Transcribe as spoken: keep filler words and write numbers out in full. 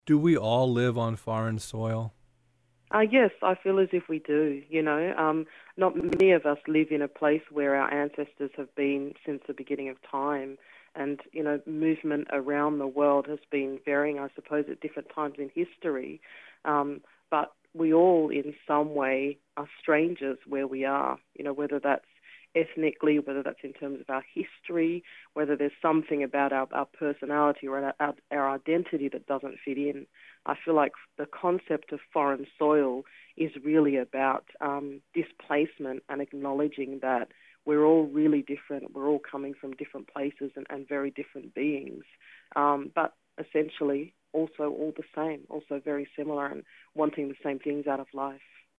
Do we all live on foreign soil? Uh, yes, I feel as if we do. You know, um, not many of us live in a place where our ancestors have been since the beginning of time. And, you know, movement around the world has been varying, I suppose, at different times in history. Um, but we all, in some way, are strangers where we are, you know, whether that's ethnically, whether that's in terms of our history, whether there's something about our, our personality or our, our, our identity that doesn't fit in. I feel like the concept of foreign soil is really about um, displacement and acknowledging that we're all really different. We're all coming from different places and, and very different beings, um, but essentially also all the same, also very similar and wanting the same things out of life.